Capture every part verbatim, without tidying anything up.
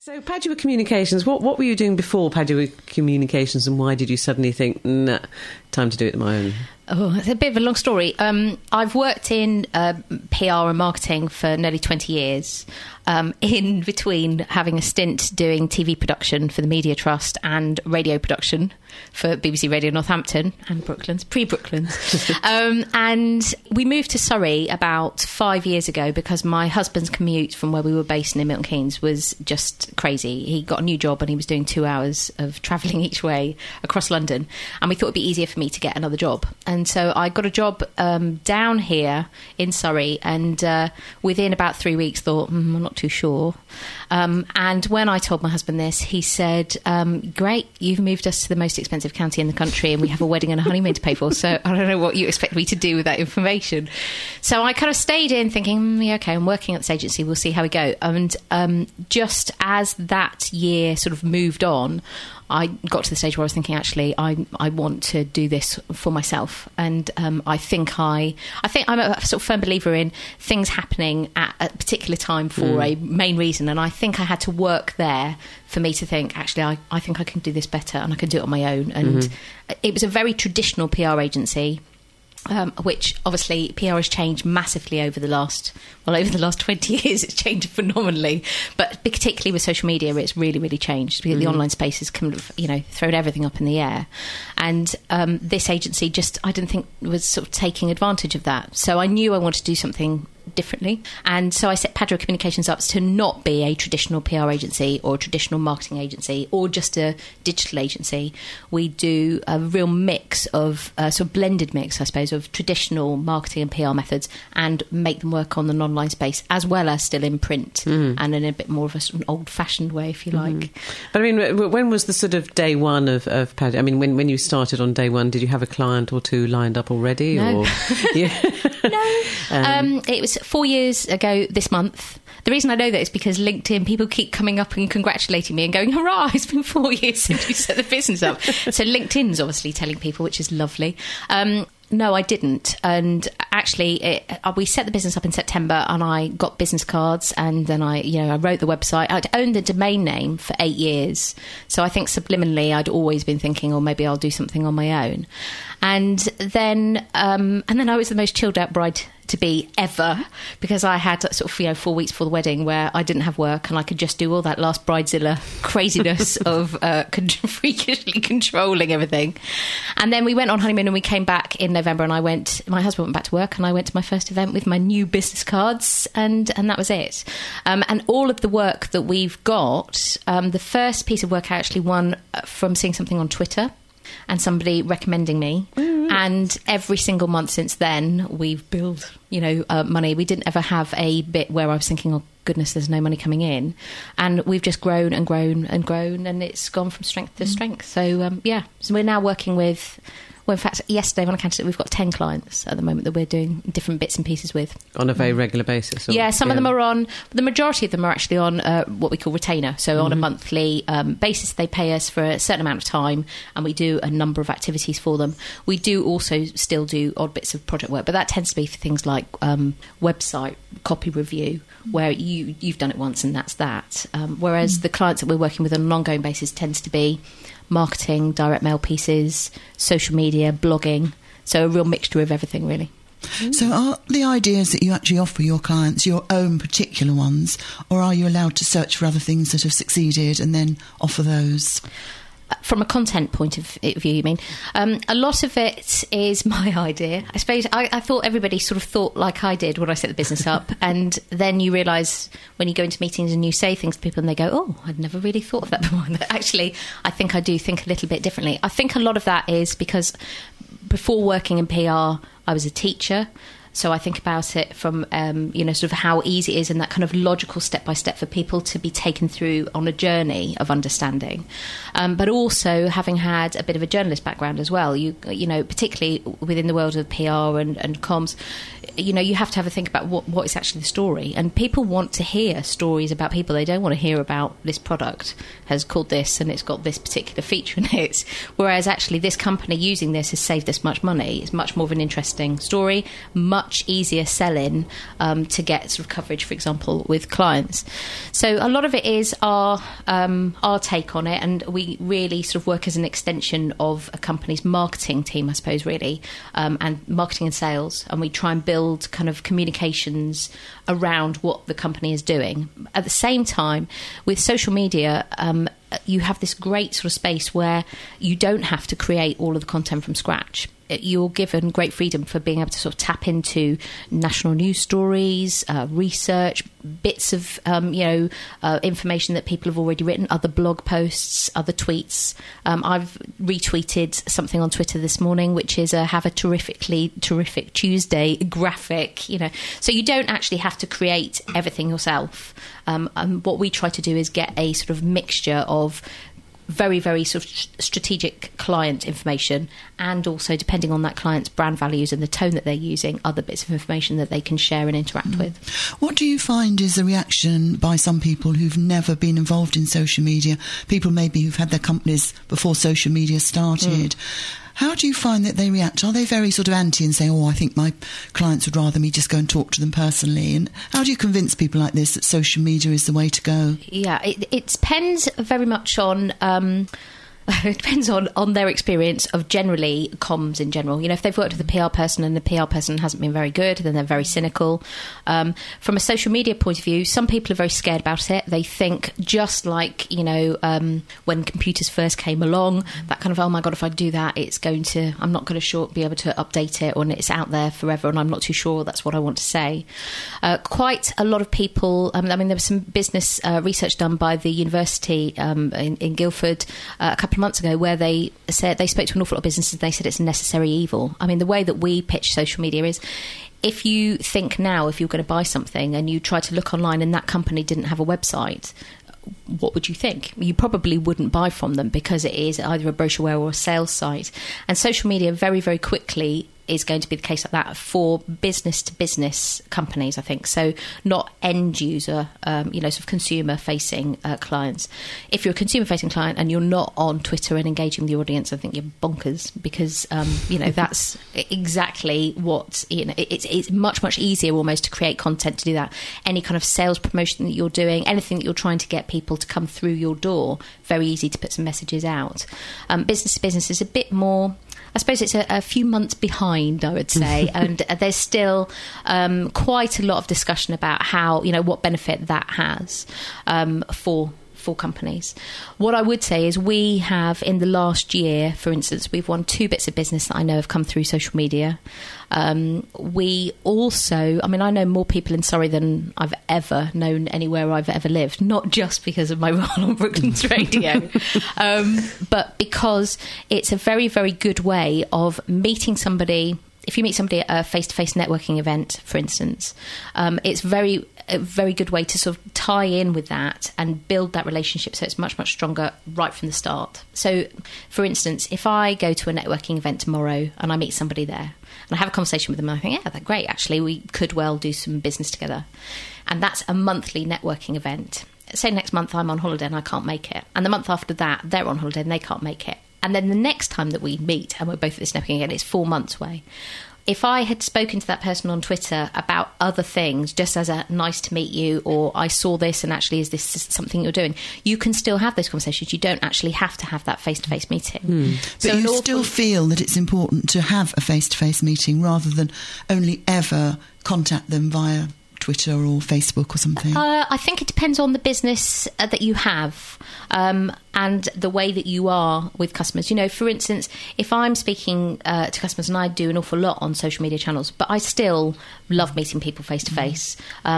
So Padua Communications, what, what were you doing before Padua Communications, and why did you suddenly think, nah, time to do it on my own? Oh, it's a bit of a long story. Um, I've worked in uh, P R and marketing for nearly twenty years, um, in between having a stint doing T V production for the Media Trust and radio production for B B C Radio Northampton and Brooklands, pre-Brooklands. um, and we moved to Surrey about five years ago because my husband's commute from where we were based in Milton Keynes was just crazy. He got a new job and he was doing two hours of travelling each way across London, and we thought it'd be easier for me to get another job. And so I got a job um, down here in Surrey, and uh, within about three weeks thought, mm, I'm not too sure. Um, and when I told my husband this, he said, um, great, you've moved us to the most expensive county in the country and we have a wedding and a honeymoon to pay for, so I don't know what you expect me to do with that information. So I kind of stayed in thinking, mm, yeah, okay, I'm working at this agency, we'll see how we go. And um, just as that year sort of moved on, I got to the stage where I was thinking, actually, I I want to do this for myself, and um, I think I I think I'm a sort of firm believer in things happening at a particular time for mm. a main reason, and I think I had to work there for me to think, actually, I, I think I can do this better, and I can do it on my own. And mm-hmm. it was a very traditional P R agency. Um, which obviously P R has changed massively over the last well over the last twenty years. It's changed phenomenally, but particularly with social media, it's really really changed because mm. the online space has kind of, you know, thrown everything up in the air, and um, this agency just I didn't think was sort of taking advantage of that. So I knew I wanted to do something differently, and so I set Padua Communications up to not be a traditional P R agency or a traditional marketing agency or just a digital agency. We do a real mix of uh, sort of blended mix, I suppose, of traditional marketing and P R methods, and make them work on an online space as well as still in print mm. and in a bit more of a sort of old-fashioned way, if you like. Mm. But I mean, when was the sort of day one of, of Padua? I mean, when when you started on day one, did you have a client or two lined up already? No. Or yeah. no. Um, um, it was four years ago this month. The reason I know that is because LinkedIn, people keep coming up and congratulating me and going, hurrah, it's been four years since you set the business up. So LinkedIn's obviously telling people, which is lovely. Um, no, I didn't. And actually, it, uh, we set the business up in September, and I got business cards, and then I, you know, I wrote the website. I'd owned the domain name for eight years. So I think subliminally I'd always been thinking, oh, maybe I'll do something on my own. And then, um, and then I was the most chilled out bride to be ever, because I had sort of, you know, four weeks before the wedding where I didn't have work and I could just do all that last bridezilla craziness of uh, con- freakishly controlling everything. And then we went on honeymoon and we came back in November, and I went, my husband went back to work, and I went to my first event with my new business cards, and, and that was it. Um, and all of the work that we've got, um, the first piece of work I actually won from seeing something on Twitter and somebody recommending me. Mm-hmm. And every single month since then, we've billed, you know, uh, money. We didn't ever have a bit where I was thinking, oh, goodness, there's no money coming in. And we've just grown and grown and grown, and it's gone from strength to mm. strength. So, um, yeah, so we're now working with... Well, in fact, yesterday when I counted it, we've got ten clients at the moment that we're doing different bits and pieces with. On a very regular basis? Or, yeah, some yeah. of them are on... The majority of them are actually on uh, what we call retainer. So mm-hmm. on a monthly um, basis, they pay us for a certain amount of time, and we do a number of activities for them. We do also still do odd bits of project work, but that tends to be for things like um, website copy review, where you, you've done it once and that's that. Um, whereas mm. the clients that we're working with on an ongoing basis tends to be marketing, direct mail pieces, social media, blogging. So a real mixture of everything, really. So are the ideas that you actually offer your clients your own particular ones, or are you allowed to search for other things that have succeeded and then offer those? From a content point of view, you mean? Um, a lot of it is my idea. I suppose I, I thought everybody sort of thought like I did when I set the business up. And then you realise when you go into meetings and you say things to people and they go, oh, I'd never really thought of that before. Actually, I think I do think a little bit differently. I think a lot of that is because before working in P R, I was a teacher. So I think about it from, um, you know, sort of how easy it is and that kind of logical step-by-step for people to be taken through on a journey of understanding. Um, but also having had a bit of a journalist background as well, you you know, particularly within the world of P R and, and comms, you know, you have to have a think about what, what is actually the story. And people want to hear stories about people. They don't want to hear about this product has called this and it's got this particular feature in it. Whereas actually this company using this has saved this much money. It's much more of an interesting story, much easier selling um, to get sort of coverage, for example, with clients. So a lot of it is our um, our take on it, and we really sort of work as an extension of a company's marketing team, I suppose, really, um, and marketing and sales, and we try and build kind of communications around what the company is doing. At the same time, with social media, um, you have this great sort of space where you don't have to create all of the content from scratch. You're given great freedom for being able to sort of tap into national news stories, uh, research, bits of um, you know uh, information that people have already written, other blog posts, other tweets. Um, I've retweeted something on Twitter this morning, which is a "Have a terrifically terrific Tuesday" graphic. You know, so you don't actually have to create everything yourself. Um, and what we try to do is get a sort of mixture of very, very sort of strategic client information, and also, depending on that client's brand values and the tone that they're using, other bits of information that they can share and interact mm. with. What do you find is the reaction by some people who've never been involved in social media, people maybe who've had their companies before social media started? Mm. How do you find that they react? Are they very sort of anti and say, oh, I think my clients would rather me just go and talk to them personally? And how do you convince people like this that social media is the way to go? Yeah, it, it depends very much on... Um, it depends on, on their experience of generally comms in general. You know, if they've worked with a P R person and the P R person hasn't been very good, then they're very cynical. Um, from a social media point of view, some people are very scared about it. They think, just like, you know, um, when computers first came along, that kind of, oh my God, if I do that, it's going to, I'm not going to sure, be able to update it, or it's out there forever and I'm not too sure that's what I want to say. Uh, quite a lot of people, um, I mean, there was some business uh, research done by the university um, in, in Guildford uh, a couple of months ago, where they said they spoke to an awful lot of businesses. They said it's a necessary evil. I mean, the way that we pitch social media is, if you think now, if you're going to buy something and you try to look online and that company didn't have a website, what would you think? You probably wouldn't buy from them, because it is either a brochureware or a sales site. And social media very, very quickly is going to be the case like that for business to business companies, I think. So not end user, um, you know, sort of consumer facing uh, clients. If you're a consumer facing client and you're not on Twitter and engaging with the audience, I think you're bonkers, because, um, you know, that's exactly what, you know, it's, it's much, much easier almost to create content to do that. Any kind of sales promotion that you're doing, anything that you're trying to get people to come through your door, very easy to put some messages out. Um, business to business is a bit more, I suppose it's a, a few months behind, I would say, and there's still um, quite a lot of discussion about how, you know, what benefit that has um, for for companies. What I would say is we have, in the last year, for instance, we've won two bits of business that I know have come through social media. Um, we also, I mean, I know more people in Surrey than I've ever known anywhere I've ever lived, not just because of my role on Brooklands Radio, um, but because it's a very, very good way of meeting somebody. If you meet somebody at a face-to-face networking event, for instance, um, it's very a very good way to sort of tie in with that and build that relationship, so it's much, much stronger right from the start. So, for instance, if I go to a networking event tomorrow and I meet somebody there and I have a conversation with them and I think, yeah, that's great, actually, we could well do some business together. And that's a monthly networking event. Say next month I'm on holiday and I can't make it. And the month after that, they're on holiday and they can't make it. And then the next time that we meet, and we're both at this networking again, it's four months away. If I had spoken to that person on Twitter about other things, just as a nice to meet you, or I saw this and actually is this something you're doing, you can still have those conversations. You don't actually have to have that face-to-face meeting. Mm. But so you still awful... feel that it's important to have a face-to-face meeting rather than only ever contact them via Twitter or Facebook or something? Uh, I think it depends on the business uh, that you have um, and the way that you are with customers. You know, for instance, if I'm speaking uh, to customers, and I do an awful lot on social media channels, but I still love meeting people face to face.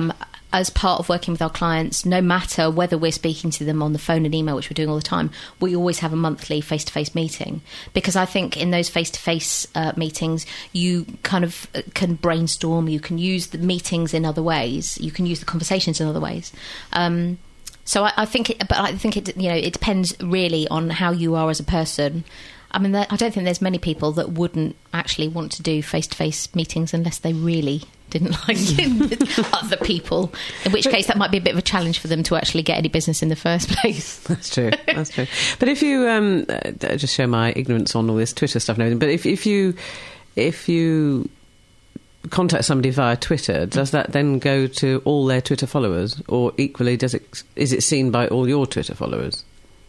As part of working with our clients, no matter whether we're speaking to them on the phone and email, which we're doing all the time, we always have a monthly face-to-face meeting. Because I think in those face-to-face uh, meetings, you kind of can brainstorm, you can use the meetings in other ways, you can use the conversations in other ways. Um, so I, I think, it, but I think it, you know, it depends really on how you are as a person. I mean, there, I don't think there's many people that wouldn't actually want to do face-to-face meetings unless they really didn't like other people, in which case that might be a bit of a challenge for them to actually get any business in the first place. That's true, that's true. But if you, um, uh, just show my ignorance on all this Twitter stuff and everything, but if, if you, if you contact somebody via Twitter, does that then go to all their Twitter followers, or equally does it, is it seen by all your Twitter followers?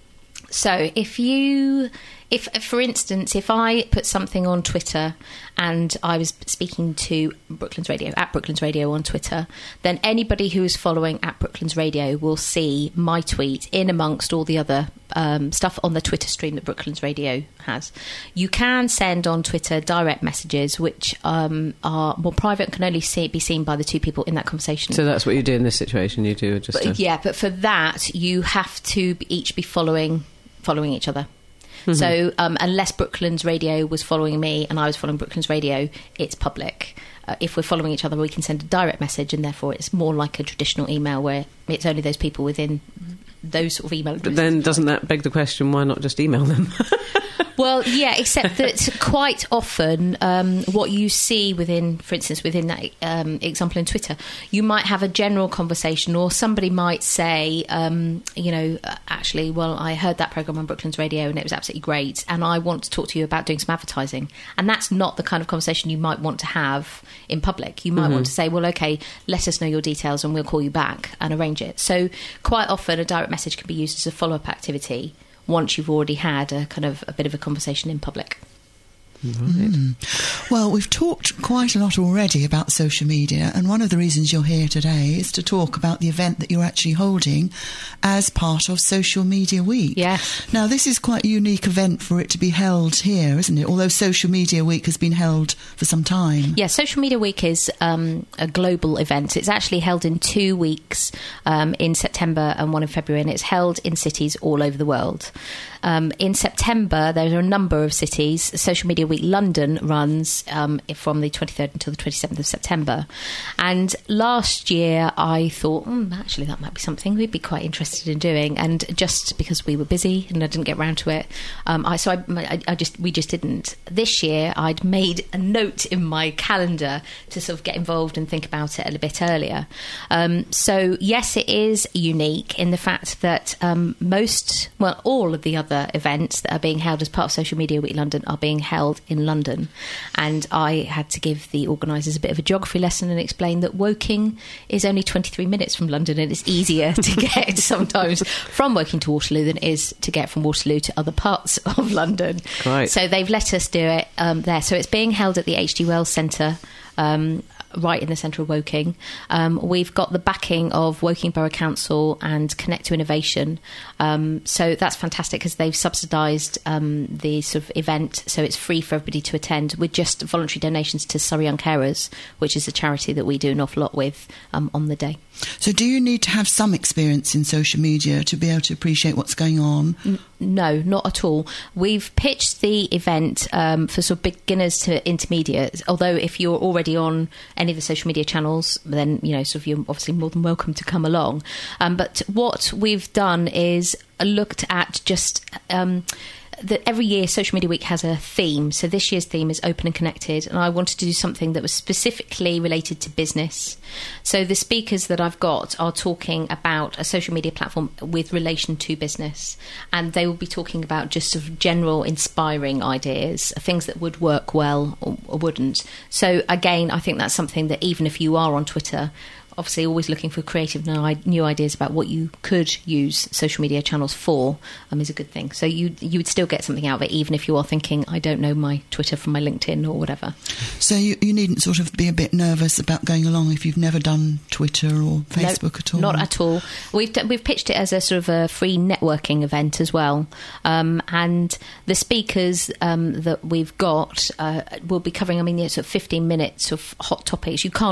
So if you, if for instance, if I put something on Twitter and I was speaking to Brooklands Radio, at Brooklands Radio on Twitter, then anybody who is following at Brooklands Radio will see my tweet in amongst all the other um, stuff on the Twitter stream that Brooklands Radio has. You can send on Twitter direct messages, which um, are more private and can only see, be seen by the two people in that conversation. So that's what you do in this situation, you do just... But, a... Yeah, but for that, you have to be, each be following... following each other. Mm-hmm. So um, unless Brooklands Radio was following me and I was following Brooklands Radio, it's public. Uh, if we're following each other, we can send a direct message, and therefore it's more like a traditional email where it's only those people within those sort of email addresses. But then doesn't that beg the question, why not just email them? Well, yeah, except that quite often um, what you see within, for instance, within that um, example in Twitter, you might have a general conversation, or somebody might say, um, you know, actually, well, I heard that programme on Brooklands Radio and it was absolutely great, and I want to talk to you about doing some advertising. And that's not the kind of conversation you might want to have in public. You might mm-hmm. want to say, well, OK, let us know your details and we'll call you back and arrange it. So quite often a direct message can be used as a follow-up activity once you've already had a kind of a bit of a conversation in public. Right. Mm. Well, we've talked quite a lot already about social media, and one of the reasons you're here today is to talk about the event that you're actually holding as part of Social Media Week. Yeah. Now, this is quite a unique event for it to be held here, isn't it? Although Social Media Week has been held for some time. Yeah, Social Media Week is um, a global event. It's actually held in two weeks, um, in September and one in February, and it's held in cities all over the world. Um, in September, there are a number of cities. Social Media Week London runs um, from the twenty-third until the twenty-seventh of September. And last year, I thought, mm, actually, that might be something we'd be quite interested in doing. And just because we were busy and I didn't get round to it, um, I, so I, I, I just we just didn't. This year, I'd made a note in my calendar to sort of get involved and think about it a little bit earlier. Um, so, yes, it is unique in the fact that um, most, well, all of the other events that are being held as part of Social Media Week London are being held in London, and I had to give the organisers a bit of a geography lesson and explain that Woking is only twenty-three minutes from London, and it's easier to get sometimes from Woking to Waterloo than it is to get from Waterloo to other parts of London. Right. So they've let us do it um, there. So it's being held at the H G Wells Centre, um, right in the centre of Woking. Um, we've got the backing of Woking Borough Council and Connect to Innovation. Um, so that's fantastic because they've subsidised um, the sort of event, so it's free for everybody to attend with just voluntary donations to Surrey Young Carers, which is a charity that we do an awful lot with um, on the day. So do you need to have some experience in social media to be able to appreciate what's going on? N- no, not at all. We've pitched the event um, for sort of beginners to intermediates, although if you're already on any of the social media channels, then, you know, sort of you're obviously more than welcome to come along. Um, but what we've done is looked at just... Um, that every year Social Media Week has a theme. So this year's theme is open and connected, and I wanted to do something that was specifically related to business. So the speakers that I've got are talking about a social media platform with relation to business, and they will be talking about just sort of general inspiring ideas, things that would work well or, or wouldn't. So again, I think that's something that even if you are on Twitter, obviously always looking for creative new ideas about what you could use social media channels for um, is a good thing. So you you would still get something out of it, even if you are thinking, I don't know my Twitter from my LinkedIn or whatever. So you, you needn't sort of be a bit nervous about going along if you've never done Twitter or Facebook no, at all? Not at all. We've d- we've pitched it as a sort of a free networking event as well. Um, and the speakers um, that we've got uh, will be covering, I mean, sort of fifteen minutes of hot topics. You can't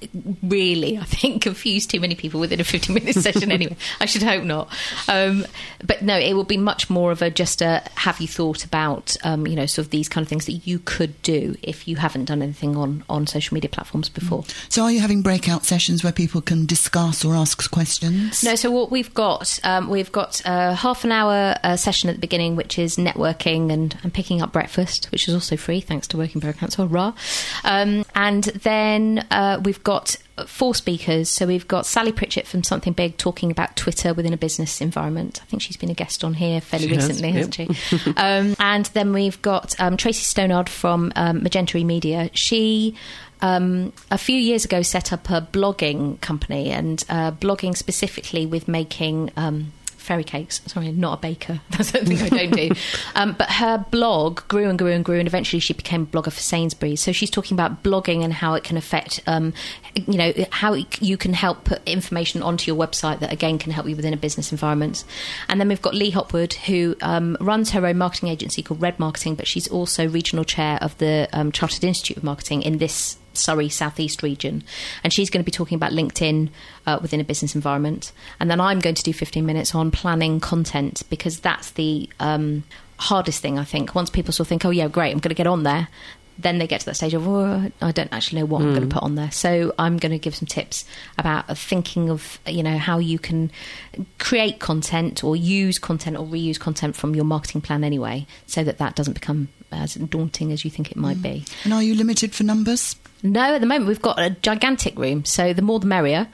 really, I think, confuse too many people within a fifteen-minute session anyway. I should hope not. Um, but no, it will be much more of a just a, have you thought about, um, you know, sort of these kind of things that you could do if you haven't done anything on, on social media platforms before. So are you having breakout sessions where people can discuss or ask questions? No, so what we've got, um, we've got a half an hour uh, session at the beginning, which is networking and, and picking up breakfast, which is also free, thanks to Working Borough Council, rah. Um, and then uh, we've got four speakers. So we've got Sally Pritchett from Something Big talking about Twitter within a business environment. I think she's been a guest on here fairly she recently, has, hasn't yep. she? um, and then we've got um, Tracy Stonard from um, Magenta E-Media. She... Um, a few years ago set up a blogging company and uh, blogging specifically with making um, fairy cakes. Sorry, not a baker. That's something I don't do. Um, but her blog grew and grew and grew, and eventually she became a blogger for Sainsbury's. So she's talking about blogging and how it can affect, um, you know, how you can help put information onto your website that, again, can help you within a business environment. And then we've got Lee Hopwood, who um, runs her own marketing agency called Red Marketing, but she's also regional chair of the um, Chartered Institute of Marketing in this Surrey Southeast region, and she's going to be talking about LinkedIn uh, within a business environment. And then I'm going to do fifteen minutes on planning content, because that's the um, hardest thing, I think. Once people sort of think, oh yeah, great, I'm going to get on there, then they get to that stage of, oh, I don't actually know what mm. I'm going to put on there. So I'm going to give some tips about uh, thinking of, you know, how you can create content or use content or reuse content from your marketing plan anyway, so that that doesn't become as daunting as you think it might mm. be. And are you limited for numbers? No, at the moment we've got a gigantic room, so the more the merrier.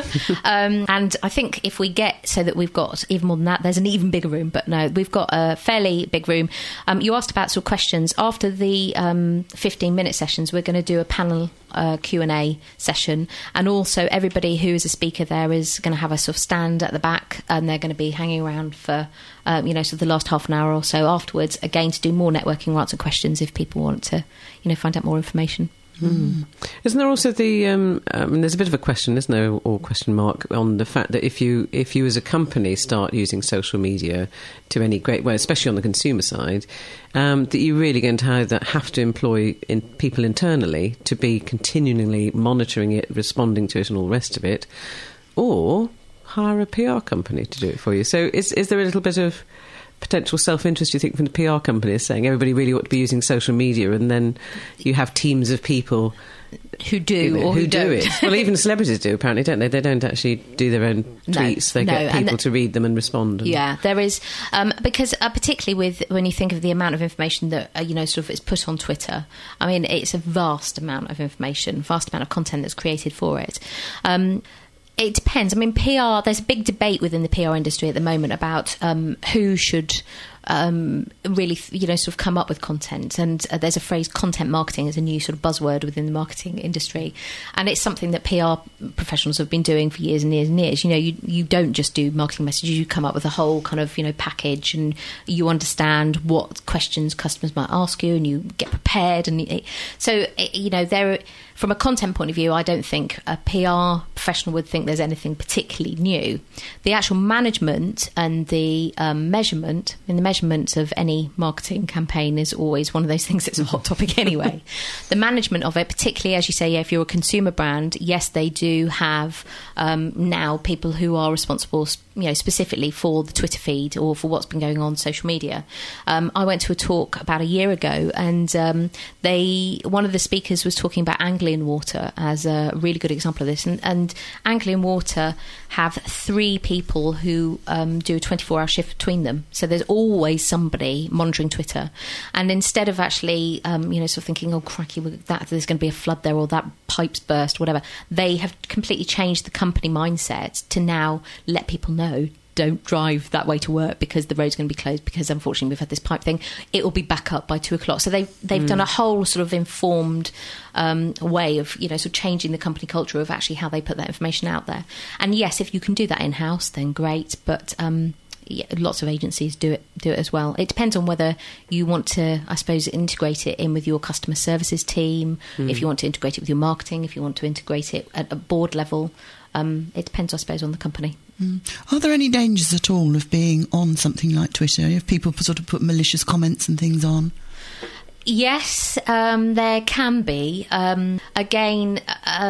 um, and I think if we get so that we've got even more than that, there's an even bigger room. But no, we've got a fairly big room. Um, you asked about sort of questions. After the um, fifteen-minute sessions, we're going to do a panel uh, Q and A session. And also everybody who is a speaker there is going to have a sort of stand at the back, and they're going to be hanging around for, um, you know, sort of the last half an hour or so afterwards, again, to do more networking, answer questions if people want to, you know, find out more information. Mm. Isn't there also the um, um, there's a bit of a question, isn't there, or question mark on the fact that if you if you as a company start using social media to any great way, especially on the consumer side, um, that you're really going to either have to employ in people internally to be continually monitoring it, responding to it, and all the rest of it, or hire a P R company to do it for you. So is is there a little bit of potential self-interest, you think, from the P R companies saying everybody really ought to be using social media, and then you have teams of people who do you know, or who, who do don't. it. Well, even celebrities do, apparently, don't they? They don't actually do their own tweets. No, they no, get people th- to read them and respond. And yeah, there is, um, because uh, particularly with when you think of the amount of information that uh, you know sort of is put on Twitter. I mean, it's a vast amount of information, vast amount of content that's created for it. Um, It depends. I mean, P R, there's a big debate within the P R industry at the moment about um, who should um, really, you know, sort of come up with content. And uh, there's a phrase, content marketing, is a new sort of buzzword within the marketing industry. And it's something that P R professionals have been doing for years and years and years. You know, you, you don't just do marketing messages, you come up with a whole kind of, you know, package, and you understand what questions customers might ask you, and you get prepared. And it, so, it, you know, there, from a content point of view, I don't think a P R professional would think there's anything particularly new. The actual management and the um, measurement, and the measurement of any marketing campaign is always one of those things that's a hot topic anyway. The management of it, particularly, as you say, yeah, if you're a consumer brand, yes, they do have um, now people who are responsible, you know, specifically for the Twitter feed or for what's been going on social media. Um, I went to a talk about a year ago, and um, they one of the speakers was talking about Anglian Water as a really good example of this. And, and Anglian Water have three people who um, do a twenty-four hour shift between them. So there's always somebody monitoring Twitter. And instead of actually, um, you know, sort of thinking, oh, cracky, that there's going to be a flood there, or that pipe's burst, whatever, they have completely changed the company mindset to now let people know, don't drive that way to work because the road's going to be closed, because unfortunately we've had this pipe thing. It will be back up by two o'clock. So they've, they've mm. done a whole sort of informed um, way of, you know, sort of changing the company culture of actually how they put that information out there. And yes, if you can do that in-house, then great. But um, yeah, lots of agencies do it do it as well. It depends on whether you want to, I suppose, integrate it in with your customer services team, mm. if you want to integrate it with your marketing, if you want to integrate it at a board level. Um, it depends, I suppose, on the company. Mm. Are there any dangers at all of being on something like Twitter, if people sort of put malicious comments and things on? Yes, um, there can be. Um, again, um,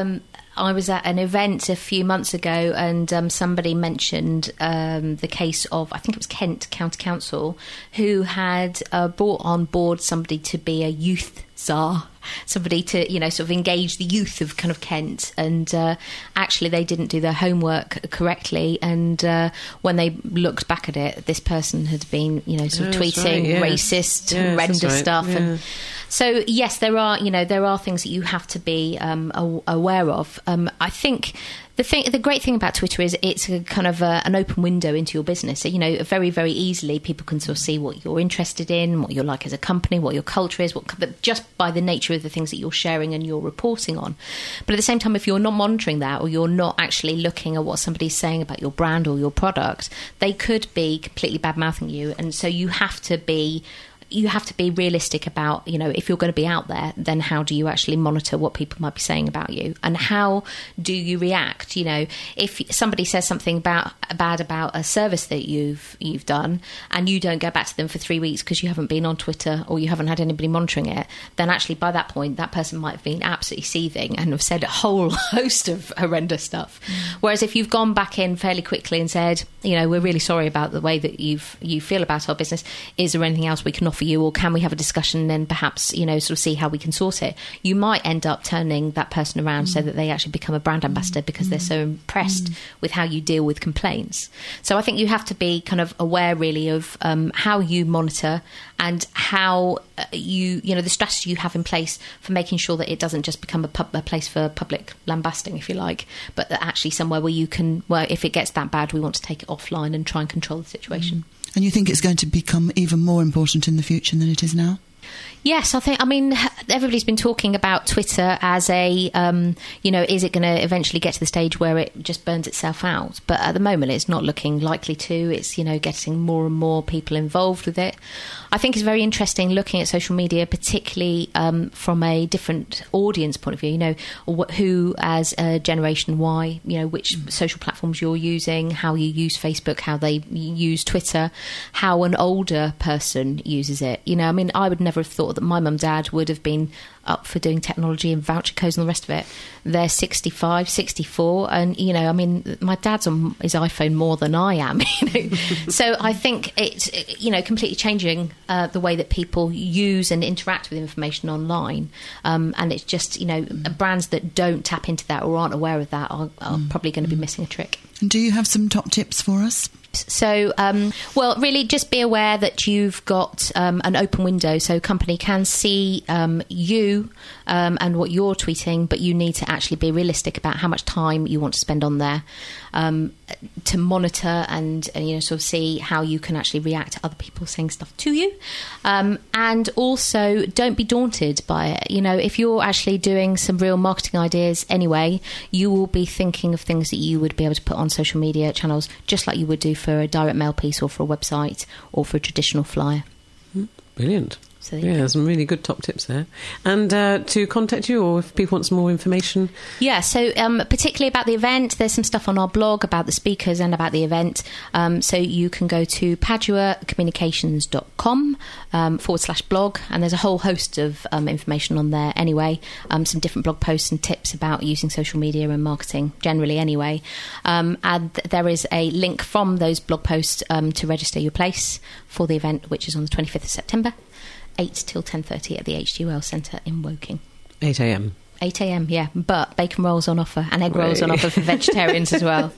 I was at an event a few months ago, and um, somebody mentioned um, the case of, I think it was Kent County Council, who had uh, brought on board somebody to be a youth czar, somebody to, you know, sort of engage the youth of kind of Kent, and uh, actually they didn't do their homework correctly, and uh, when they looked back at it, this person had been, you know, sort of yeah, tweeting right, yeah. racist, yes, horrendous right. stuff, yeah. and so yes, there are, you know, there are things that you have to be um, aware of. Um, I think the thing, the great thing about Twitter is it's a kind of a, an open window into your business. So, you know, very, very easily people can sort of see what you're interested in, what you're like as a company, what your culture is, what, but just by the nature of the things that you're sharing and you're reporting on. But at the same time, if you're not monitoring that, or you're not actually looking at what somebody's saying about your brand or your product, they could be completely bad-mouthing you. And so you have to be you have to be realistic about, you know, if you're going to be out there, then how do you actually monitor what people might be saying about you, and how do you react? You know, if somebody says something about bad about a service that you've you've done, and you don't go back to them for three weeks because you haven't been on Twitter or you haven't had anybody monitoring it, then actually by that point that person might have been absolutely seething and have said a whole host of horrendous stuff. Mm. Whereas if you've gone back in fairly quickly and said, you know, we're really sorry about the way that you've you feel about our business, is there anything else we can offer for you, or can we have a discussion and then perhaps, you know, sort of see how we can sort it, you might end up turning that person around mm. so that they actually become a brand ambassador because mm. they're so impressed mm. with how you deal with complaints. So I think you have to be kind of aware really of um, how you monitor and how uh, you, you know, the strategy you have in place for making sure that it doesn't just become a, pub, a place for public lambasting, if you like, but that actually somewhere where you can, where if it gets that bad, we want to take it offline and try and control the situation. Mm. And you think it's going to become even more important in the future than it is now? Yes, I think, I mean, everybody's been talking about Twitter as a, um, you know, is it going to eventually get to the stage where it just burns itself out? But at the moment, it's not looking likely to. It's, you know, getting more and more people involved with it. I think it's very interesting looking at social media, particularly um, from a different audience point of view, you know, wh- who as a Generation Y, you know, which mm. social platforms you're using, how you use Facebook, how they use Twitter, how an older person uses it. You know, I mean, I would never have thought that my mum and dad would have been up for doing technology and voucher codes and the rest of it. They're sixty-five, sixty-four, and, you know, I mean, my dad's on his iPhone more than I am, you know. So I think it's, you know, completely changing uh, the way that people use and interact with information online. Um, and it's just, you know, brands that don't tap into that or aren't aware of that are, are mm. probably going to be missing a trick. And do you have some top tips for us? So, um, well, really just be aware that you've got um, an open window, so a company can see um, you um, and what you're tweeting, but you need to actually be realistic about how much time you want to spend on there um, to monitor and, and, you know, sort of see how you can actually react to other people saying stuff to you. Um, and also, don't be daunted by it. You know, if you're actually doing some real marketing ideas anyway, you will be thinking of things that you would be able to put on social media channels, just like you would do for a direct mail piece or for a website or for a traditional flyer. Brilliant. So yeah, there's some really good top tips there. And uh, to contact you, or if people want some more information? Yeah, so um, particularly about the event, there's some stuff on our blog about the speakers and about the event. Um, so you can go to padua communications dot com um, forward slash blog, and there's a whole host of um, information on there anyway, um, some different blog posts and tips about using social media and marketing generally anyway. Um, and there is a link from those blog posts um, to register your place for the event, which is on the twenty-fifth of September. eight till ten thirty at the H T U L Centre in Woking. eight a.m. eight a.m, yeah. But bacon rolls on offer and egg rolls on offer for vegetarians as well.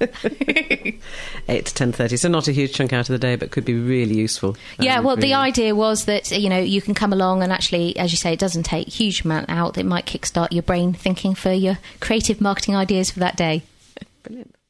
eight to ten thirty. So not a huge chunk out of the day, but could be really useful. Yeah, um, well, really. The idea was that, you know, you can come along and actually, as you say, it doesn't take a huge amount out. It might kickstart your brain thinking for your creative marketing ideas for that day. Brilliant.